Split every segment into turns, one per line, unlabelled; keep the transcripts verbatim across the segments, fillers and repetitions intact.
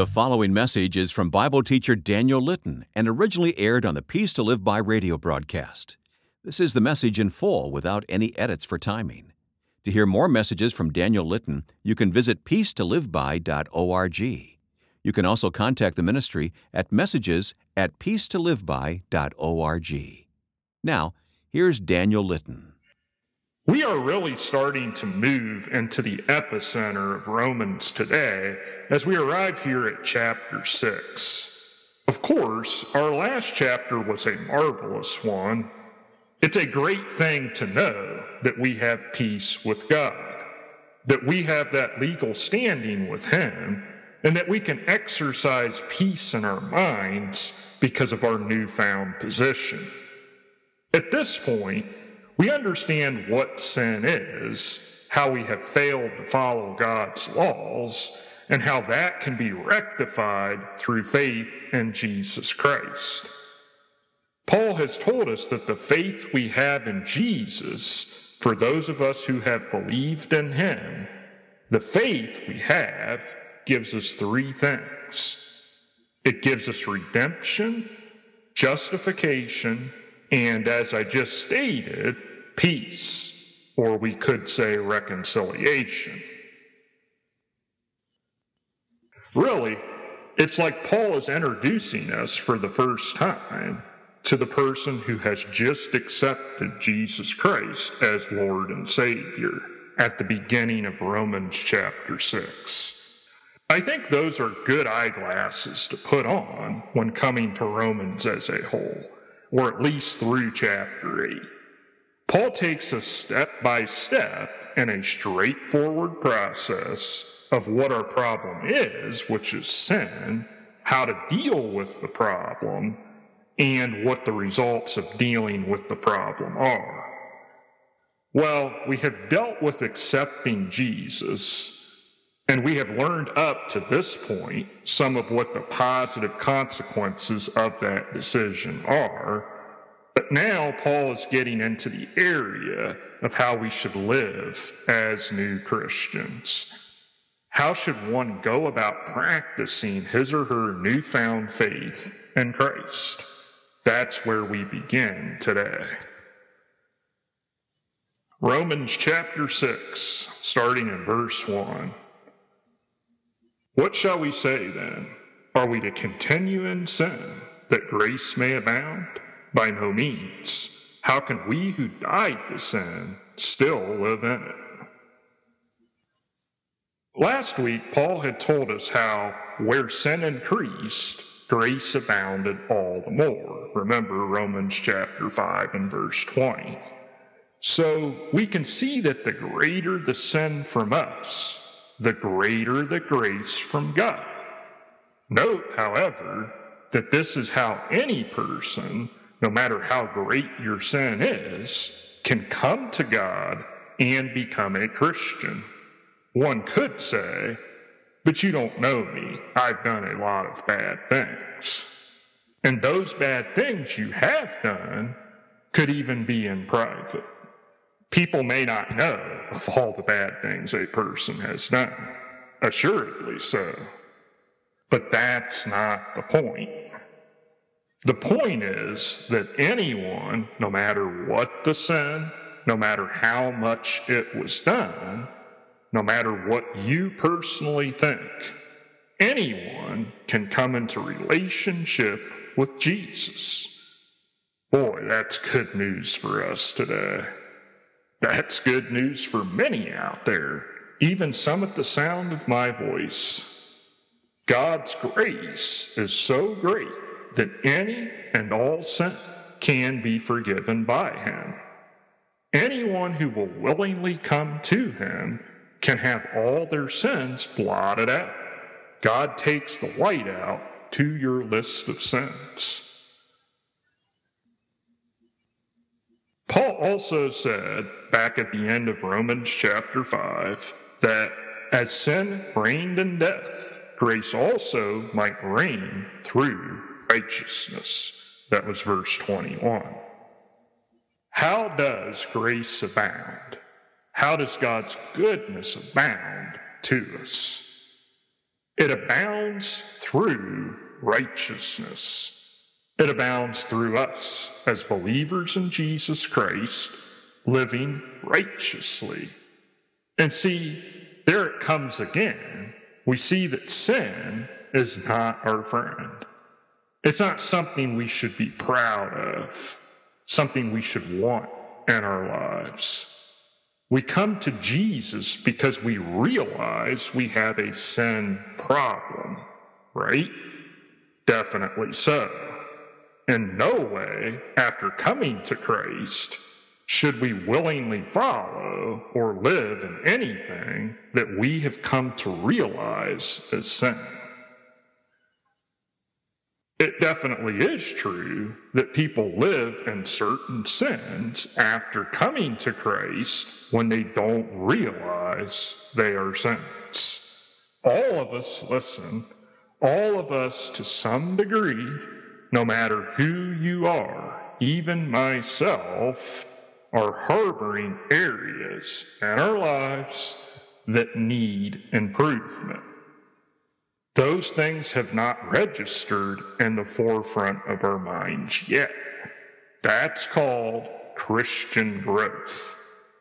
The following message is from Bible teacher Daniel Litton and originally aired on the Peace to Live By radio broadcast. This is the message in full without any edits for timing. To hear more messages from Daniel Litton, you can visit peace to live by dot org. You can also contact the ministry at messages at peace to live by dot org. Now, here's Daniel Litton.
We are really starting to move into the epicenter of Romans today as we arrive here at chapter six. Of course, our last chapter was a marvelous one. It's a great thing to know that we have peace with God, that we have that legal standing with Him, and that we can exercise peace in our minds because of our newfound position. At this point, we understand what sin is, how we have failed to follow God's laws, and how that can be rectified through faith in Jesus Christ. Paul has told us that the faith we have in Jesus, for those of us who have believed in Him, the faith we have gives us three things. It gives us redemption, justification, and as I just stated, peace, or we could say reconciliation. Really, it's like Paul is introducing us for the first time to the person who has just accepted Jesus Christ as Lord and Savior at the beginning of Romans chapter six. I think those are good eyeglasses to put on when coming to Romans as a whole, or at least through chapter eight. Paul takes us step by step in a straightforward process of what our problem is, which is sin, how to deal with the problem, and what the results of dealing with the problem are. Well, we have dealt with accepting Jesus, and we have learned up to this point some of what the positive consequences of that decision are. But now Paul is getting into the area of how we should live as new Christians. How should one go about practicing his or her newfound faith in Christ? That's where we begin today. Romans chapter six, starting in verse one. What shall we say then? Are we to continue in sin, that grace may abound? By no means. How can we who died to sin still live in it? Last week, Paul had told us how where sin increased, grace abounded all the more. Remember Romans chapter five and verse twenty. So we can see that the greater the sin from us, the greater the grace from God. Note, however, that this is how any person, no matter how great your sin is, can come to God and become a Christian. One could say, but you don't know me. I've done a lot of bad things. And those bad things you have done could even be in private. People may not know of all the bad things a person has done. Assuredly so. But that's not the point. The point is that anyone, no matter what the sin, no matter how much it was done, no matter what you personally think, anyone can come into relationship with Jesus. Boy, that's good news for us today. That's good news for many out there, even some at the sound of my voice. God's grace is so great that any and all sin can be forgiven by Him. Anyone who will willingly come to Him can have all their sins blotted out. God takes the white out to your list of sins. Paul also said back at the end of Romans chapter five that as sin reigned in death, grace also might reign through righteousness. That was verse twenty-one. How does grace abound? How does God's goodness abound to us? It abounds through righteousness. It abounds through us as believers in Jesus Christ, living righteously. And see, there it comes again. We see that sin is not our friend. It's not something we should be proud of, something we should want in our lives. We come to Jesus because we realize we have a sin problem, right? Definitely so. In no way, after coming to Christ, should we willingly follow or live in anything that we have come to realize as sin. It definitely is true that people live in certain sins after coming to Christ when they don't realize they are sins. All of us, listen, all of us to some degree, no matter who you are, even myself, are harboring areas in our lives that need improvement. Those things have not registered in the forefront of our minds yet. That's called Christian growth.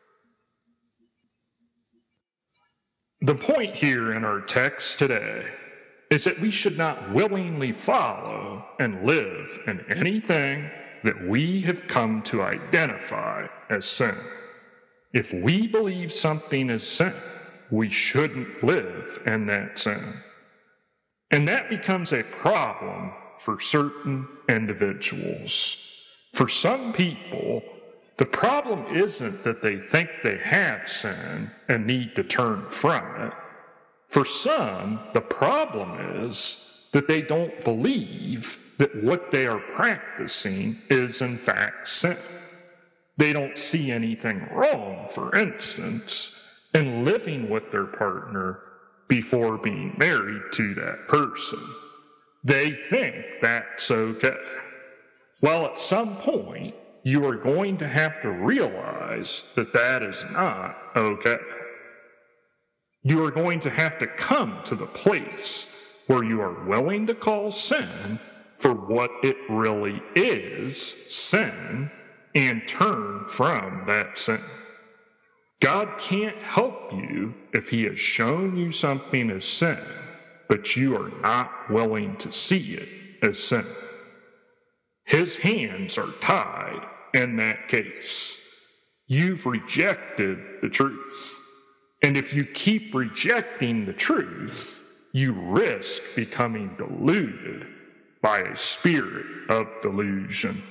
The point here in our text today is that we should not willingly follow and live in anything that we have come to identify as sin. If we believe something is sin, we shouldn't live in that sin. And that becomes a problem for certain individuals. For some people, the problem isn't that they think they have sin and need to turn from it. For some, the problem is that they don't believe that what they are practicing is in fact sin. They don't see anything wrong, for instance, in living with their partner before being married to that person. They think that's okay. Well, at some point, you are going to have to realize that that is not okay. You are going to have to come to the place where you are willing to call sin for what it really is, sin, and turn from that sin. God can't help you if he has shown you something as sin, but you are not willing to see it as sin. His hands are tied in that case. You've rejected the truth. And if you keep rejecting the truth, you risk becoming deluded by a spirit of delusion.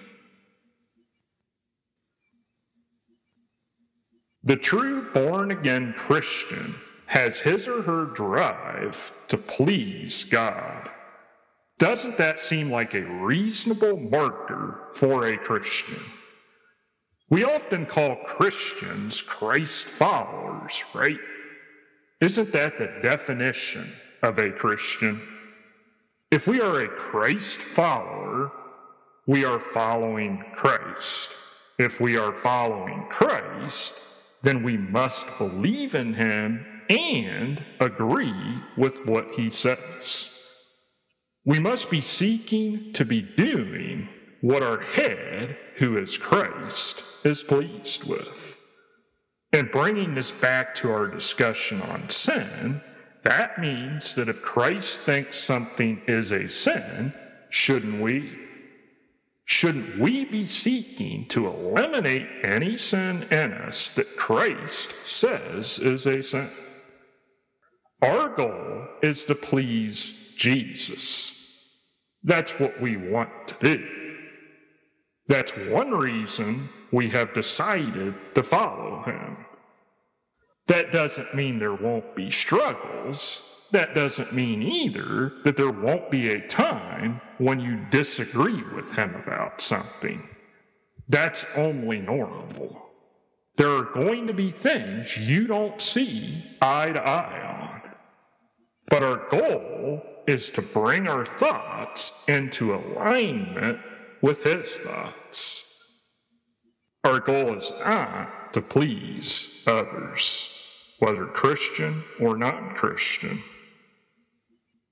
The true born-again Christian has his or her drive to please God. Doesn't that seem like a reasonable marker for a Christian? We often call Christians Christ followers, right? Isn't that the definition of a Christian? If we are a Christ follower, we are following Christ. If we are following Christ, then we must believe in him and agree with what he says. We must be seeking to be doing what our head, who is Christ, is pleased with. And bringing this back to our discussion on sin, that means that if Christ thinks something is a sin, shouldn't we? Shouldn't we be seeking to eliminate any sin in us that Christ says is a sin? Our goal is to please Jesus. That's what we want to do. That's one reason we have decided to follow him. That doesn't mean there won't be struggles. That doesn't mean either that there won't be a time when you disagree with him about something. That's only normal. There are going to be things you don't see eye to eye on. But our goal is to bring our thoughts into alignment with his thoughts. Our goal is not to please others, whether Christian or non-Christian.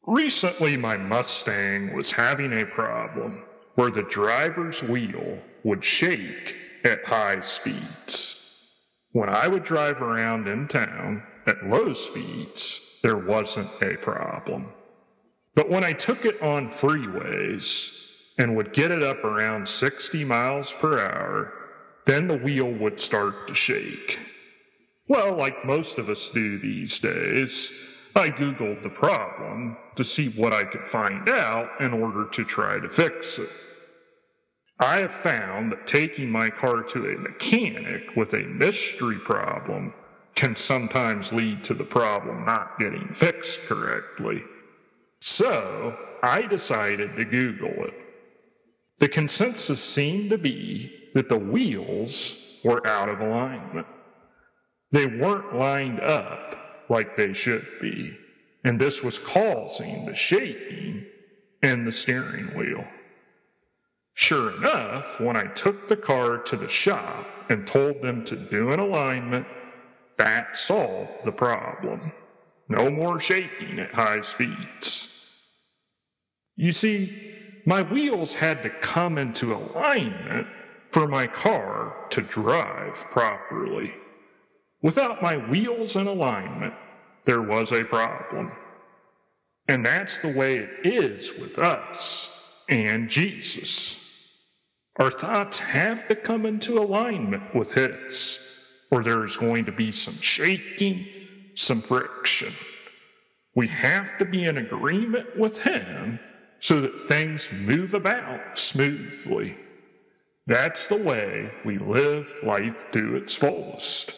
Recently, my Mustang was having a problem where the driver's wheel would shake at high speeds. When I would drive around in town at low speeds, there wasn't a problem. But when I took it on freeways and would get it up around sixty miles per hour, then the wheel would start to shake. Well, like most of us do these days, I Googled the problem to see what I could find out in order to try to fix it. I have found that taking my car to a mechanic with a mystery problem can sometimes lead to the problem not getting fixed correctly. So, I decided to Google it. The consensus seemed to be that the wheels were out of alignment. They weren't lined up like they should be, and this was causing the shaking in the steering wheel. Sure enough, when I took the car to the shop and told them to do an alignment, that solved the problem. No more shaking at high speeds. You see, my wheels had to come into alignment for my car to drive properly. Without my wheels in alignment, there was a problem. And that's the way it is with us and Jesus. Our thoughts have to come into alignment with His, or there's going to be some shaking, some friction. We have to be in agreement with Him so that things move about smoothly. That's the way we live life to its fullest.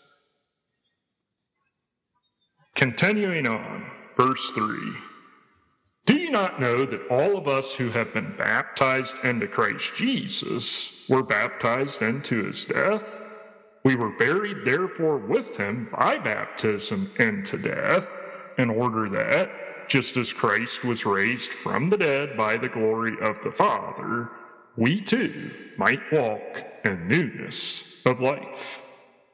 Continuing on, verse three. Do you not know that all of us who have been baptized into Christ Jesus were baptized into His death? We were buried therefore with Him by baptism into death, in order that, just as Christ was raised from the dead by the glory of the Father, we too might walk in newness of life.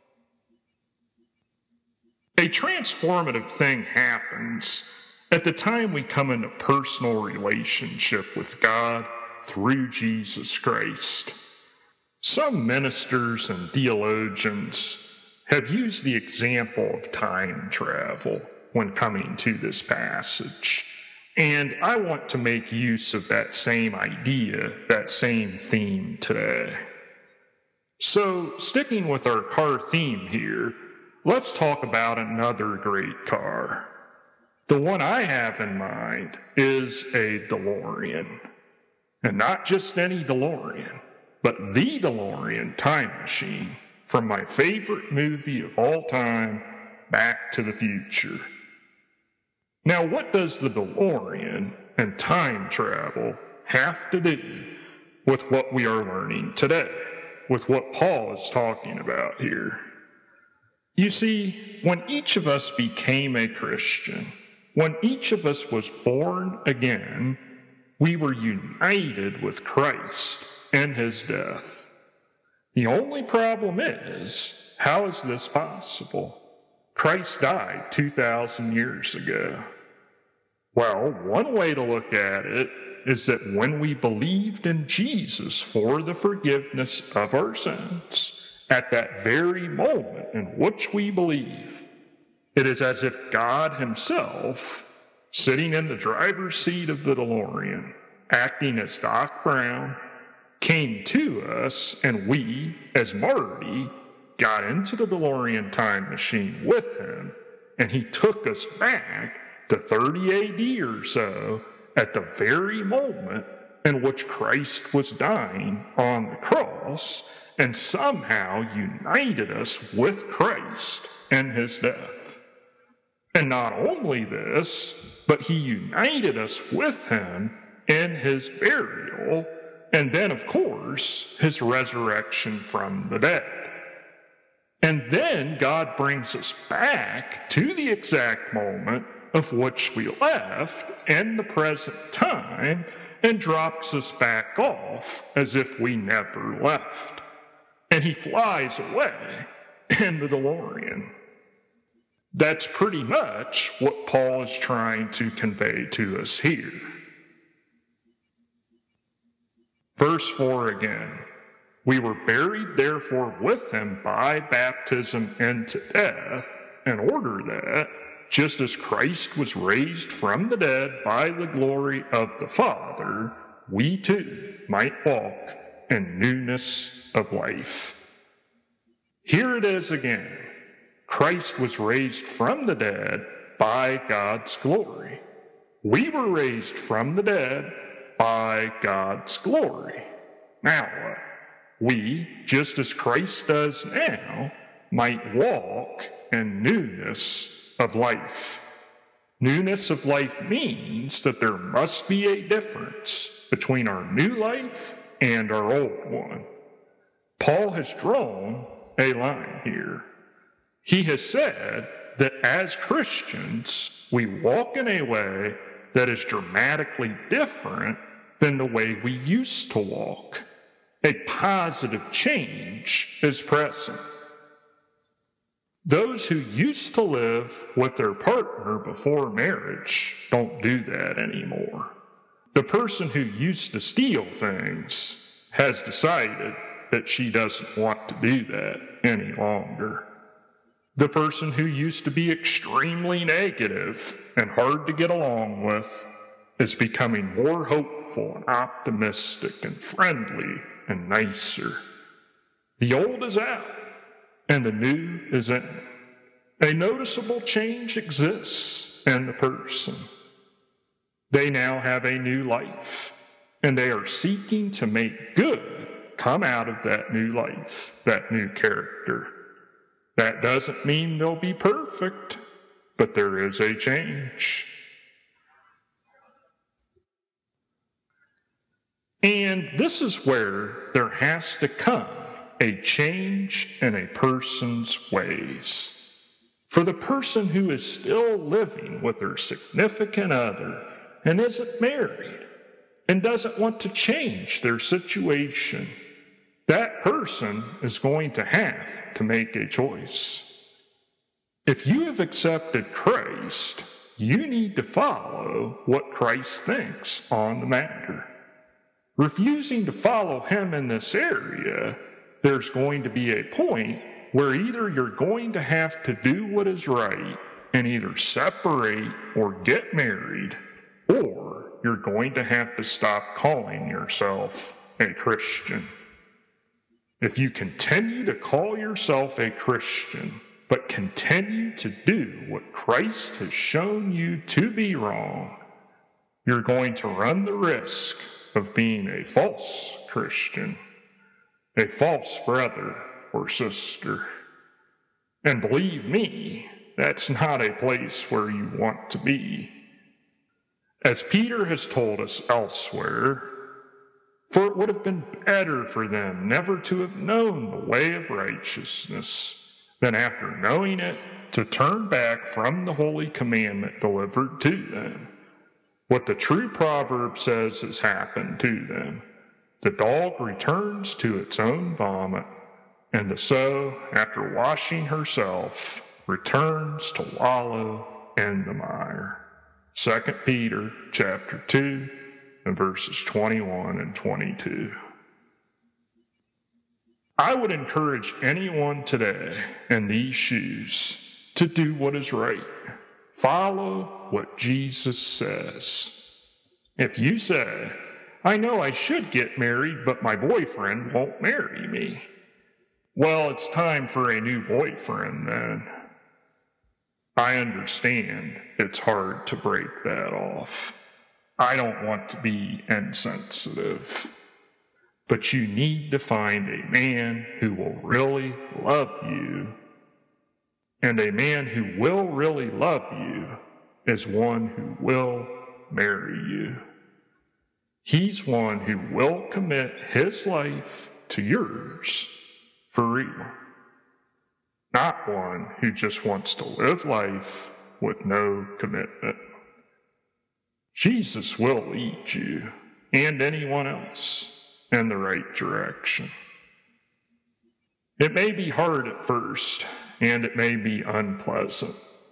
A transformative thing happens at the time we come into personal relationship with God through Jesus Christ. Some ministers and theologians have used the example of time travel when coming to this passage, and I want to make use of that same idea, that same theme today. So, sticking with our car theme here, let's talk about another great car. The one I have in mind is a DeLorean. And not just any DeLorean, but the DeLorean time machine from my favorite movie of all time, Back to the Future. Now, what does the DeLorean and time travel have to do with what we are learning today, with what Paul is talking about here? You see, when each of us became a Christian, when each of us was born again, we were united with Christ in His death. The only problem is, how is this possible? Christ died two thousand years ago. Well, one way to look at it is that when we believed in Jesus for the forgiveness of our sins, at that very moment in which we believe, it is as if God Himself, sitting in the driver's seat of the DeLorean, acting as Doc Brown, came to us, and we, as Marty, got into the DeLorean time machine with Him, and He took us back to thirty A D or so at the very moment in which Christ was dying on the cross, and somehow united us with Christ in His death. And not only this, but He united us with Him in His burial, and then, of course, His resurrection from the dead. And then God brings us back to the exact moment of which we left in the present time, and drops us back off as if we never left. And He flies away in the DeLorean. That's pretty much what Paul is trying to convey to us here. Verse four again. We were buried therefore with him by baptism into death, in order that, just as Christ was raised from the dead by the glory of the Father, we too might walk in newness of life. Here it is again. Christ was raised from the dead by God's glory. We were raised from the dead by God's glory. Now what? We, just as Christ does now, might walk in newness of life. Newness of life means that there must be a difference between our new life and our old one. Paul has drawn a line here. He has said that as Christians, we walk in a way that is dramatically different than the way we used to walk. A positive change is present. Those who used to live with their partner before marriage don't do that anymore. The person who used to steal things has decided that she doesn't want to do that any longer. The person who used to be extremely negative and hard to get along with is becoming more hopeful and optimistic and friendly and nicer. The old is out and the new is in. A noticeable change exists in the person. They now have a new life, and they are seeking to make good come out of that new life, that new character. That doesn't mean they'll be perfect, but there is a change. And this is where there has to come a change in a person's ways. For the person who is still living with their significant other and isn't married and doesn't want to change their situation, that person is going to have to make a choice. If you have accepted Christ, you need to follow what Christ thinks on the matter. Refusing to follow him in this area, there's going to be a point where either you're going to have to do what is right and either separate or get married, or you're going to have to stop calling yourself a Christian. If you continue to call yourself a Christian, but continue to do what Christ has shown you to be wrong, you're going to run the risk of being a false Christian, a false brother or sister. And believe me, that's not a place where you want to be. As Peter has told us elsewhere, for it would have been better for them never to have known the way of righteousness than after knowing it to turn back from the holy commandment delivered to them. What the true proverb says has happened to them. The dog returns to its own vomit, and the sow, after washing herself, returns to wallow in the mire. Second Peter chapter two, and verses twenty-one and twenty-two. I would encourage anyone today in these shoes to do what is right. Follow what Jesus says. If you say, I know I should get married, but my boyfriend won't marry me, well, it's time for a new boyfriend then. I understand it's hard to break that off. I don't want to be insensitive. But you need to find a man who will really love you. And a man who will really love you is one who will marry you. He's one who will commit his life to yours for real. Not one who just wants to live life with no commitment. Jesus will lead you and anyone else in the right direction. It may be hard at first, and it may be unpleasant,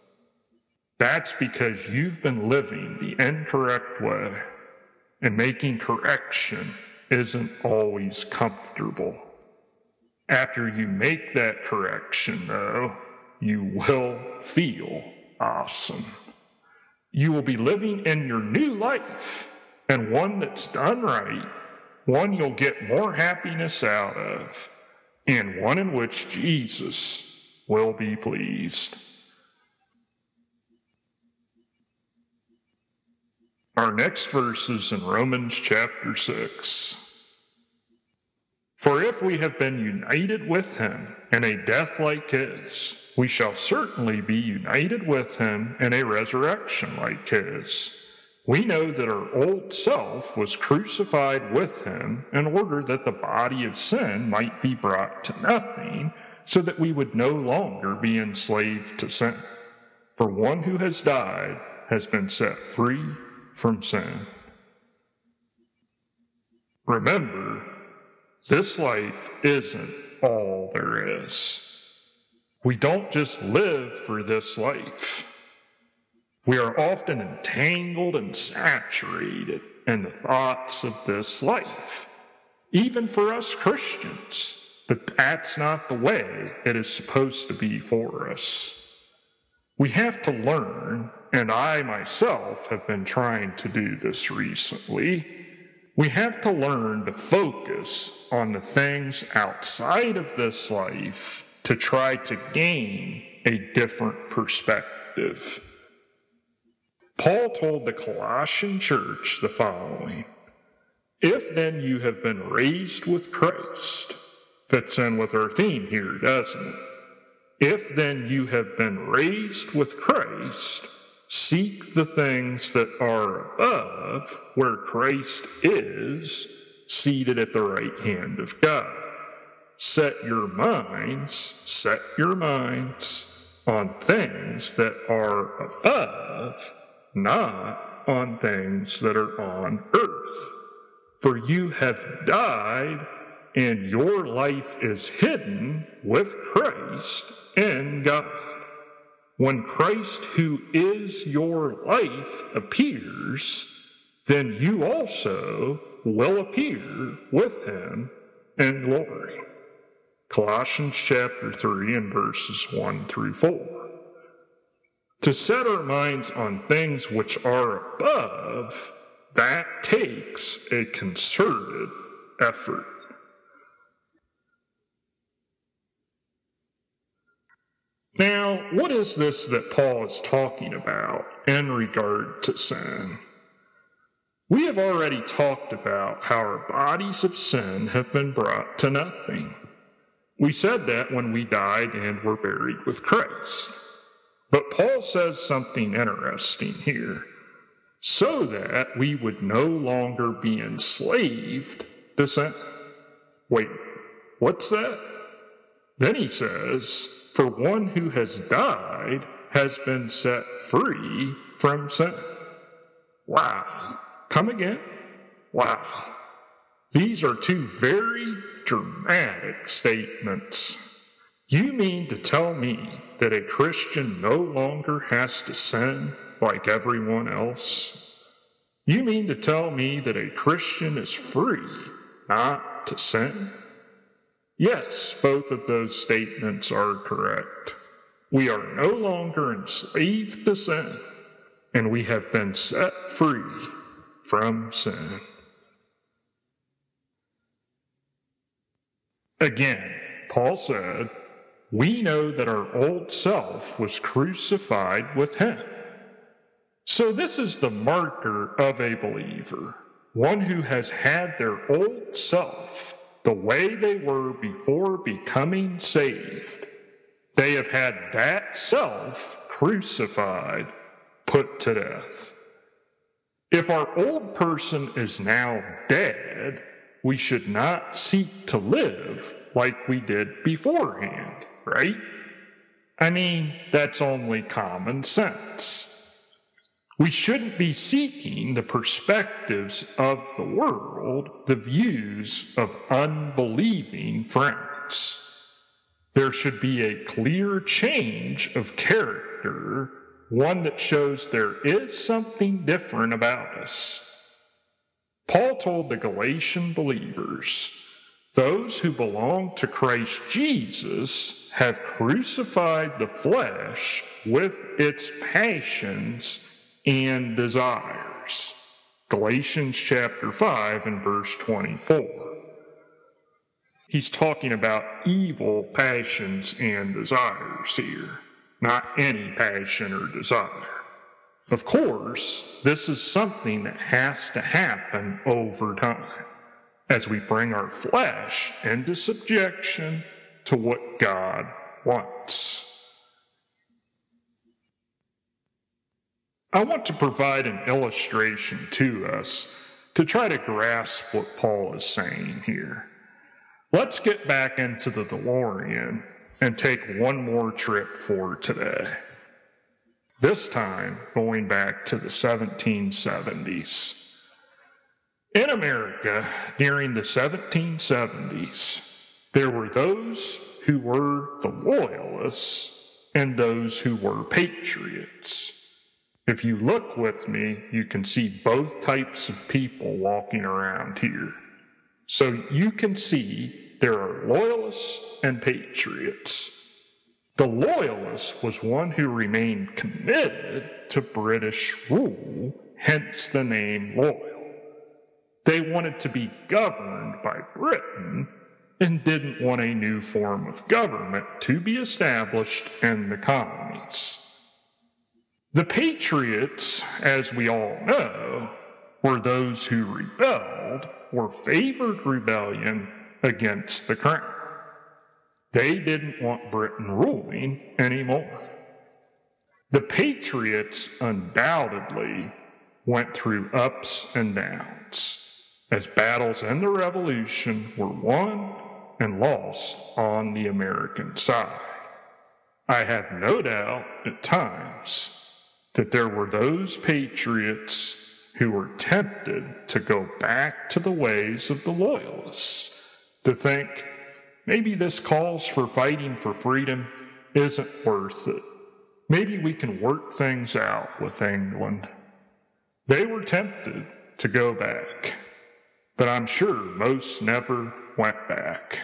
That's because you've been living the incorrect way, and making correction isn't always comfortable. After you make that correction, though, you will feel awesome. You will be living in your new life, and one that's done right, one you'll get more happiness out of, and one in which Jesus will be pleased. Our next verse is in Romans chapter six. For if we have been united with him in a death like his, we shall certainly be united with him in a resurrection like his. We know that our old self was crucified with him in order that the body of sin might be brought to nothing, so that we would no longer be enslaved to sin. For one who has died has been set free from sin. Remember, this life isn't all there is. We don't just live for this life. We are often entangled and saturated in the thoughts of this life, even for us Christians, but that's not the way it is supposed to be for us. We have to learn, and I myself have been trying to do this recently, we have to learn to focus on the things outside of this life to try to gain a different perspective. Paul told the Colossian church the following: If then you have been raised with Christ, fits in with our theme here, doesn't it? If then you have been raised with Christ, seek the things that are above, where Christ is, seated at the right hand of God. Set your minds, set your minds on things that are above, not on things that are on earth. For you have died, and your life is hidden with Christ in God. When Christ, who is your life, appears, then you also will appear with him in glory. Colossians chapter three and verses one through four. To set our minds on things which are above, that takes a concerted effort. Now, what is this that Paul is talking about in regard to sin? We have already talked about how our bodies of sin have been brought to nothing. We said that when we died and were buried with Christ. But Paul says something interesting here. So that we would no longer be enslaved to sin. Wait, what's that? Then he says, for one who has died has been set free from sin. Wow. Come again? Wow. These are two very dramatic statements. You mean to tell me that a Christian no longer has to sin like everyone else? You mean to tell me that a Christian is free not to sin? Yes, both of those statements are correct. We are no longer enslaved to sin, and we have been set free from sin. Again, Paul said, we know that our old self was crucified with him. So this is the marker of a believer, one who has had their old self the way they were before becoming saved. They have had that self crucified, put to death. If our old person is now dead, we should not seek to live like we did beforehand, right? I mean, that's only common sense. We shouldn't be seeking the perspectives of the world, the views of unbelieving friends. There should be a clear change of character one that shows there is something different about us. Paul told the Galatian believers, those who belong to Christ Jesus have crucified the flesh with its passions and desires. Galatians chapter five and verse twenty-four. He's talking about evil passions and desires here, not any passion or desire. Of course, this is something that has to happen over time as we bring our flesh into subjection to what God wants. I want to provide an illustration to us to try to grasp what Paul is saying here. Let's get back into the DeLorean and take one more trip for today. This time going back to the seventeen seventies. In America, during the seventeen seventies, there were those who were the loyalists and those who were patriots. If you look with me, you can see both types of people walking around here. So you can see there are loyalists and patriots. The loyalist was one who remained committed to British rule, hence the name loyal. They wanted to be governed by Britain and didn't want a new form of government to be established in the colonies. The patriots, as we all know, were those who rebelled or favored rebellion against the crown. They didn't want Britain ruling anymore. The patriots undoubtedly went through ups and downs as battles in the Revolution were won and lost on the American side. I have no doubt at times that there were those patriots who were tempted to go back to the ways of the loyalists, to think, maybe this calls for fighting for freedom isn't worth it. Maybe we can work things out with England. They were tempted to go back, but I'm sure most never went back.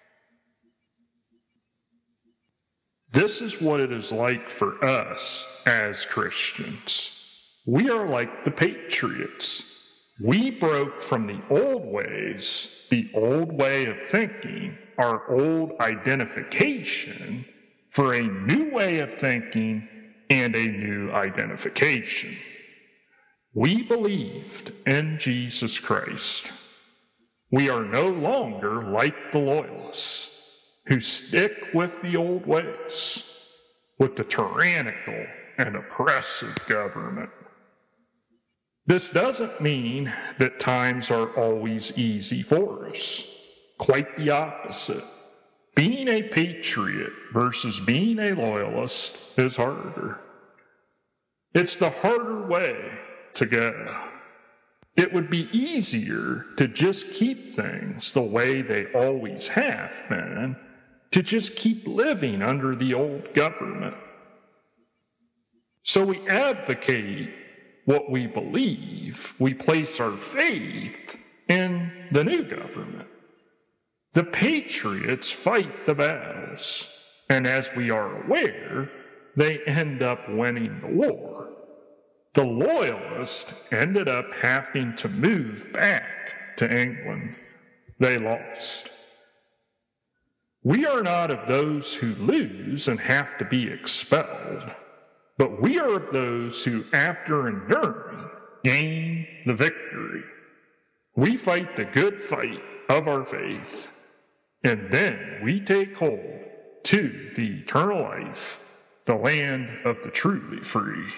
This is what it is like for us as Christians. We are like the patriots. We broke from the old ways, the old way of thinking, our old identification, for a new way of thinking and a new identification. We believed in Jesus Christ. We are no longer like the loyalists who stick with the old ways, with the tyrannical and oppressive government. This doesn't mean that times are always easy for us. Quite the opposite. Being a patriot versus being a loyalist is harder. It's the harder way to go. It would be easier to just keep things the way they always have been, to just keep living under the old government. So we advocate what we believe. We place our faith in the new government. The patriots fight the battles, and as we are aware, they end up winning the war. The loyalists ended up having to move back to England. They lost. We are not of those who lose and have to be expelled, but we are of those who, after enduring, gain the victory. We fight the good fight of our faith, and then we take hold to the eternal life, the land of the truly free.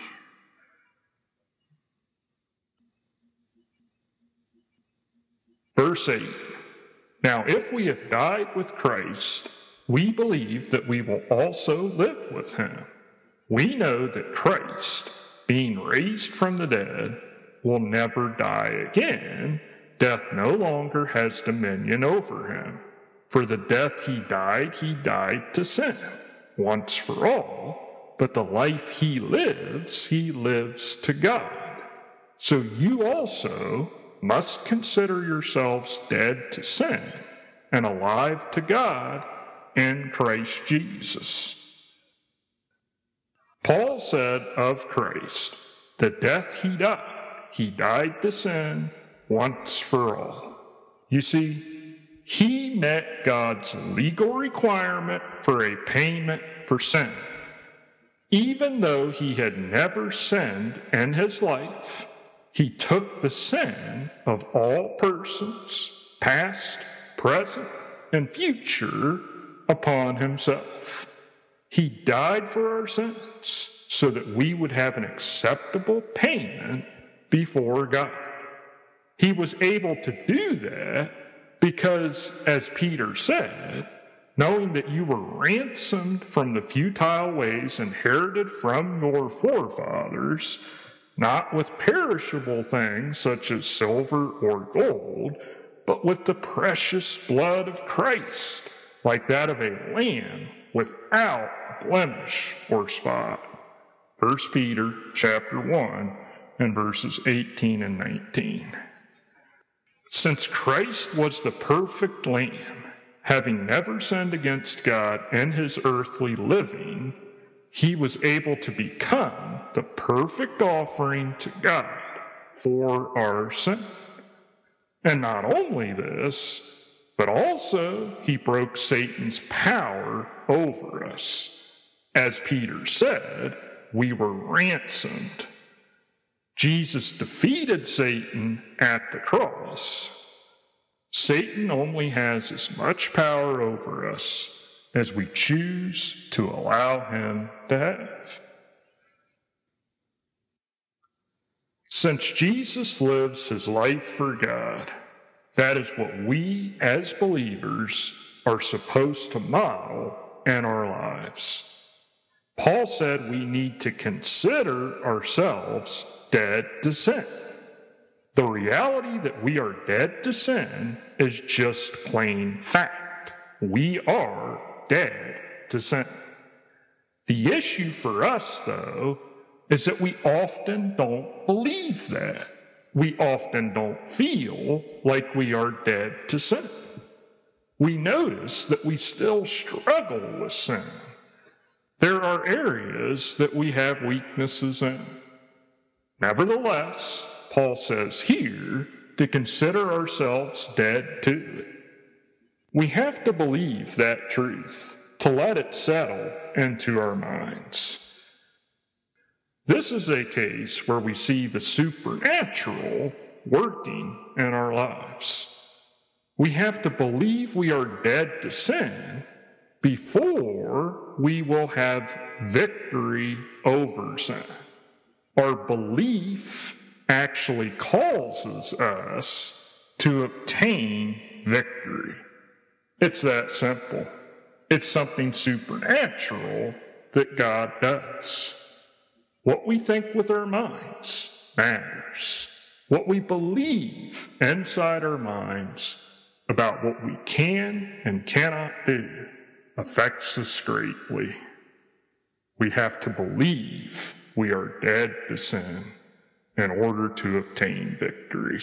Verse eight. Now, if we have died with Christ, we believe that we will also live with him. We know that Christ, being raised from the dead, will never die again. Death no longer has dominion over him. For the death he died, he died to sin, once for all. but the life he lives, he lives to God. So you also must consider yourselves dead to sin and alive to God in Christ Jesus. Paul said of Christ, the death he died, he died to sin once for all. You see, he met God's legal requirement for a payment for sin. Even though he had never sinned in his life, he took the sin of all persons, past, present, and future, upon himself. He died for our sins so that we would have an acceptable payment before God. He was able to do that because, as Peter said, knowing that you were ransomed from the futile ways inherited from your forefathers, not with perishable things such as silver or gold, but with the precious blood of Christ, like that of a lamb without blemish or spot. First Peter chapter one and verses eighteen and nineteen. Since Christ was the perfect lamb, having never sinned against God in his earthly living, he was able to become the perfect offering to God for our sin. And not only this, but also he broke Satan's power over us. As Peter said, we were ransomed. Jesus defeated Satan at the cross. Satan only has as much power over us as we choose to allow him to have. Since Jesus lives his life for God, that is what we as believers are supposed to model in our lives. Paul said we need to consider ourselves dead to sin. The reality that we are dead to sin is just plain fact. We are dead to sin. The issue for us, though, is that we often don't believe that. We often don't feel like we are dead to sin. We notice that we still struggle with sin. There are areas that we have weaknesses in. Nevertheless, Paul says here to consider ourselves dead to it. We have to believe that truth, to let it settle into our minds. This is a case where we see the supernatural working in our lives. We have to believe we are dead to sin before we will have victory over sin. Our belief actually causes us to obtain victory. It's that simple. It's something supernatural that God does. What we think with our minds matters. What we believe inside our minds about what we can and cannot do affects us greatly. We have to believe we are dead to sin in order to obtain victory.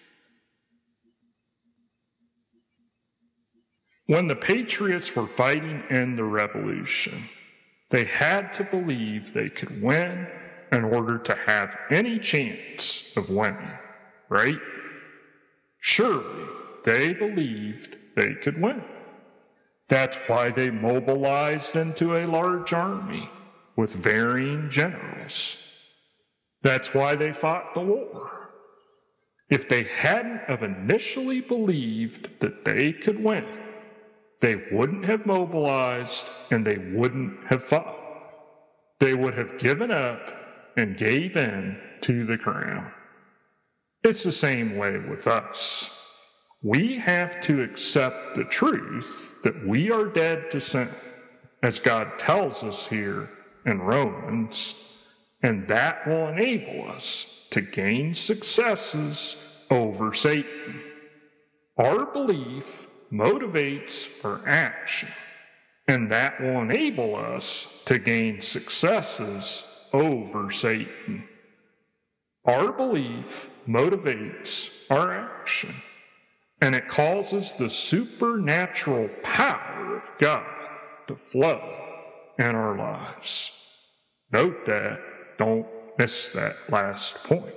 When the Patriots were fighting in the Revolution, they had to believe they could win in order to have any chance of winning, right? Surely they believed they could win. That's why they mobilized into a large army with varying generals. That's why they fought the war. If they hadn't have initially believed that they could win, they wouldn't have mobilized and they wouldn't have fought. They would have given up and gave in to the crown. It's the same way with us. We have to accept the truth that we are dead to sin, as God tells us here in Romans, and that will enable us to gain successes over Satan. Our belief motivates our action, and that will enable us to gain successes over Satan. Our belief motivates our action, and it causes the supernatural power of God to flow in our lives. Note that. Don't miss that last point.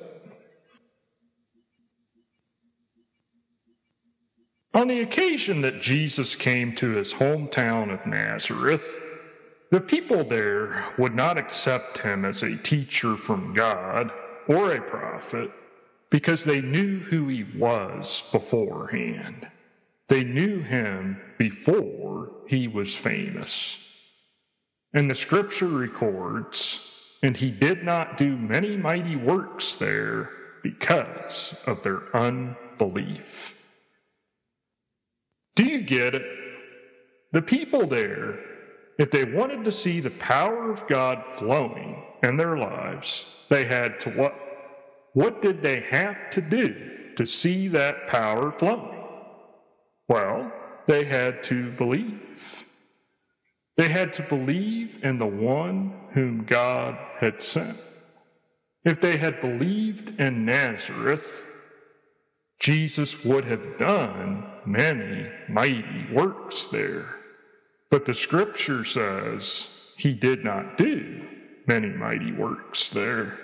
On the occasion that Jesus came to his hometown of Nazareth, the people there would not accept him as a teacher from God or a prophet because they knew who he was beforehand. They knew him before he was famous. And the scripture records, and he did not do many mighty works there because of their unbelief. Do you get it? The people there, if they wanted to see the power of God flowing in their lives, they had to what? What did they have to do to see that power flowing? Well, they had to believe. They had to believe in the one whom God had sent. If they had believed in Nazareth, Jesus would have done many mighty works there. But the scripture says he did not do many mighty works there.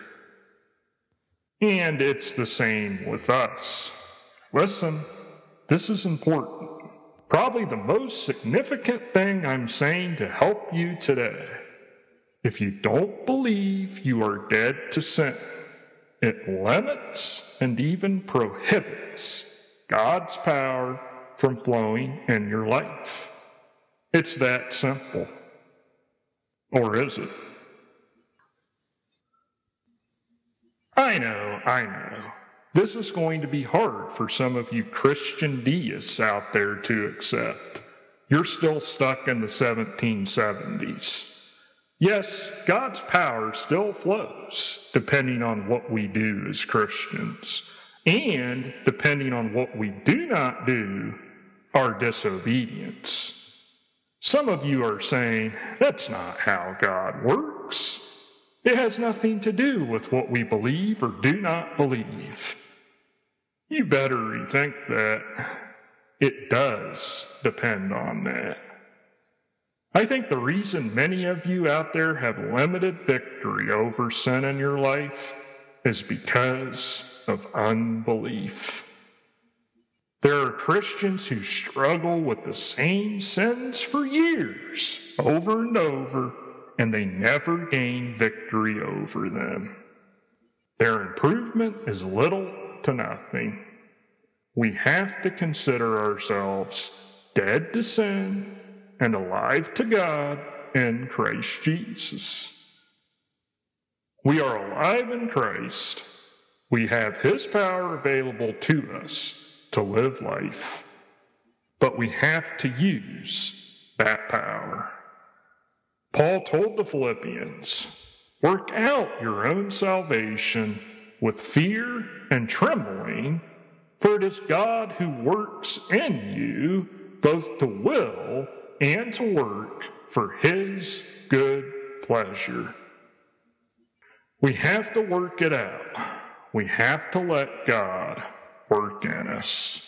And it's the same with us. Listen, this is important. Probably the most significant thing I'm saying to help you today. If you don't believe you are dead to sin, it limits and even prohibits God's power from flowing in your life. It's that simple. Or is it? I know, I know. This is going to be hard for some of you Christian deists out there to accept. You're still stuck in the seventeen seventies. Yes, God's power still flows, depending on what we do as Christians. And depending on what we do not do, our disobedience. Some of you are saying, that's not how God works. It has nothing to do with what we believe or do not believe. You better rethink that. It does depend on that. I think the reason many of you out there have limited victory over sin in your life is because of unbelief. There are Christians who struggle with the same sins for years, over and over, and they never gain victory over them. Their improvement is little to nothing. We have to consider ourselves dead to sin and alive to God in Christ Jesus. We are alive in Christ. We have his power available to us to live life, but we have to use that power. Paul told the Philippians, work out your own salvation with fear and trembling, for it is God who works in you both to will and to work for his good pleasure. We have to work it out. We have to let God work in us.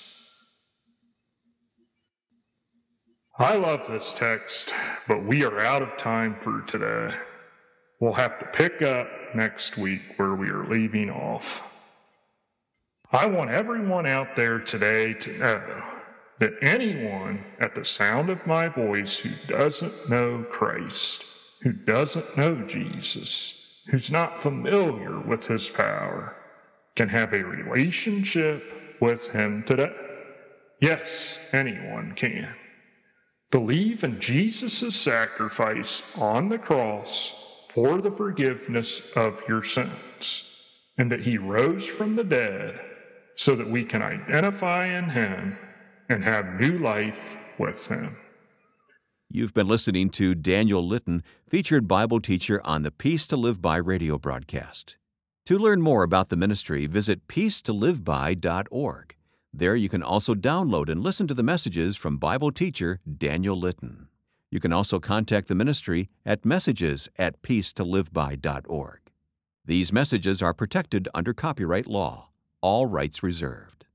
I love this text, but we are out of time for today. We'll have to pick up next week where we are leaving off. I want everyone out there today to know that anyone at the sound of my voice who doesn't know Christ, who doesn't know Jesus, who's not familiar with his power, can have a relationship with him today. Yes, anyone can. Believe in Jesus' sacrifice on the cross for the forgiveness of your sins, and that he rose from the dead so that we can identify in him and have new life with him.
You've been listening to Daniel Litton, featured Bible teacher on the Peace to Live By radio broadcast. To learn more about the ministry, visit peace to live by dot org. There you can also download and listen to the messages from Bible teacher Daniel Litton. You can also contact the ministry at messages at peace to live by dot org. These messages are protected under copyright law, all rights reserved.